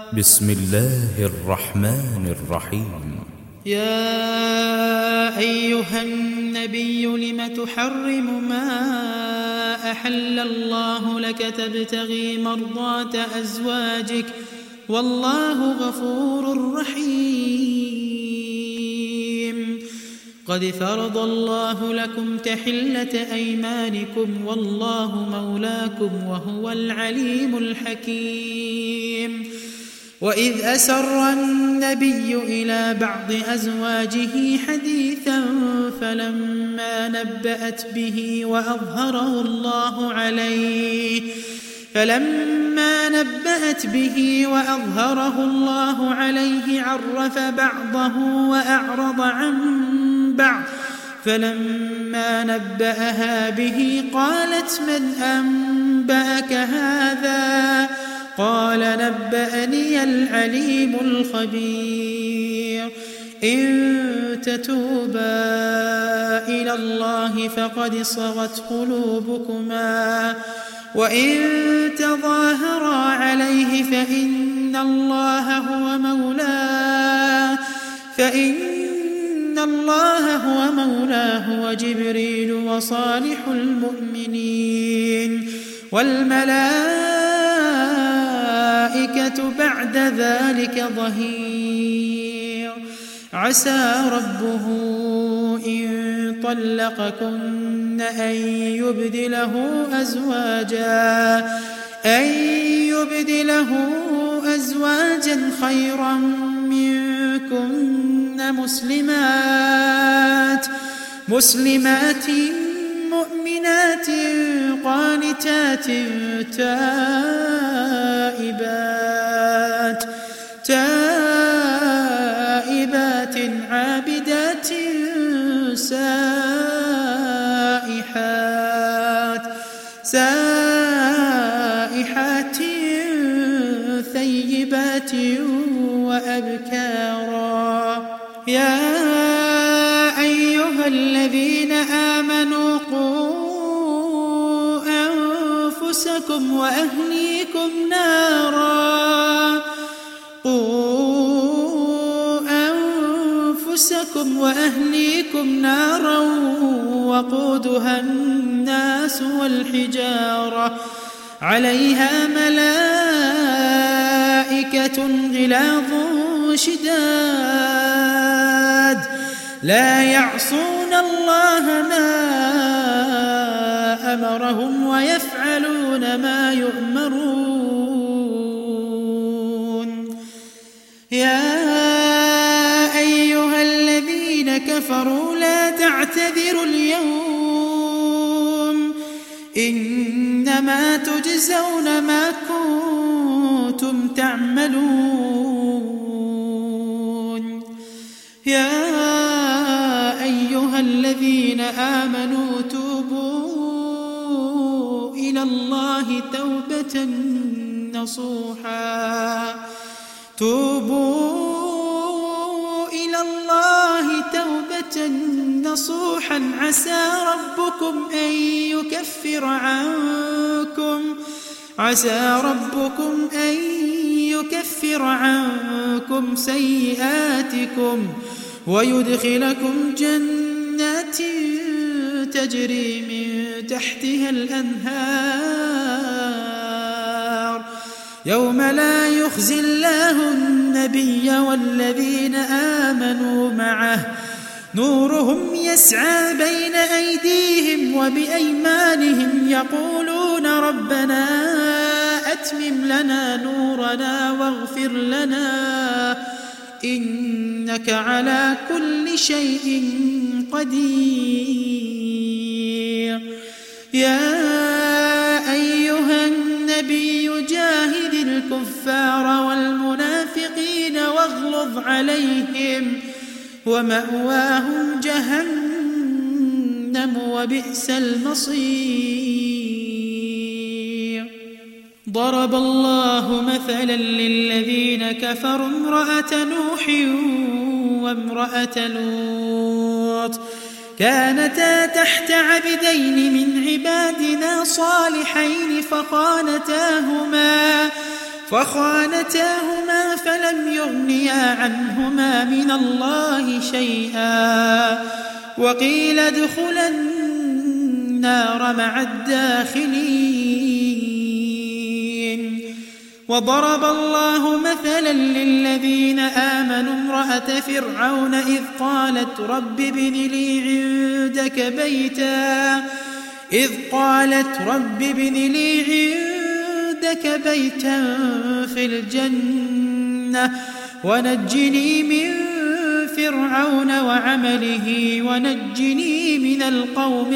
بسم الله الرحمن الرحيم. يا أيها النبي لم تحرم ما أحل الله لك تبتغي مرضات أزواجك والله غفور رحيم. قد فرض الله لكم تحلة أيمانكم والله مولاكم وهو العليم الحكيم. وإذ أسر النبي إلى بعض أزواجه حديثا فلما نبأت به وأظهره الله عليه عرف بعضه وأعرض عن بعض فلما نبأها به قالت من أنبأك هذا؟ قال نبأني العليم الخبير. إن تتوبا إلى الله فقد صغت قلوبكما وإن تظاهرا عليه فإن الله هو مولاه وجبريل وصالح المؤمنين والملائكة بعد ذلك ظهير. عسى ربه إن طلقكن أن يبدله أزواجا خيرا منكن مسلمات مؤمنات قانتات تائبات عابدات سائحات ثيبات وأبكارا. يا أيها الذين آمنوا قوا أنفسكم وأهليكم نارا وقودها الناس والحجارة عليها ملائكة غلاظ شداد لا يعصون الله ما أمرهم ويفعلون ما يؤمرون. يا أيها الذين كفروا لا تعتذروا اليوم إنما تجزون ما كنتم تعملون. يا أيها الذين آمنوا توبوا إلى الله توبة نصوحا عسى ربكم أن يكفر عنكم سيئاتكم ويدخلكم جنات تجري من تحتها الأنهار يوم لا يخزي الله النبي والذين آمنوا معه نورهم يسعى بين أيديهم وبأيمانهم يقولون ربنا أتمم لنا نورنا واغفر لنا إنك على كل شيء قدير. يا أيها النبي جاهد الكفار والمنافقين واغلظ عليهم ومأواهم جهنم وبئس المصير. ضرب الله مثلا للذين كفروا امرأة نوح وامرأة لوط كانتا تحت عبدين من عبادنا صالحين فخانتاهما فلم يغنيا عنهما من الله شيئا وقيل ادخلا النار مع الداخلين. وضرب الله مثلا للذين آمنوا امرأة فرعون إذ قالت رب ابن لي عندك بيتا في الجنة ونجني من فرعون وعمله ونجني من القوم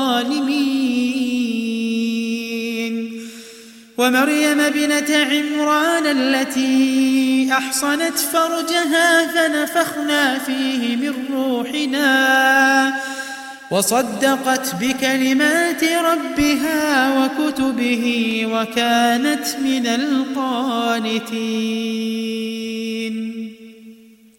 الظالمين. ومريم ابنة عمران التي أحصنت فرجها فنفخنا فيه من روحنا وصدقت بكلمات ربها وكتبه وكانت من القانتين.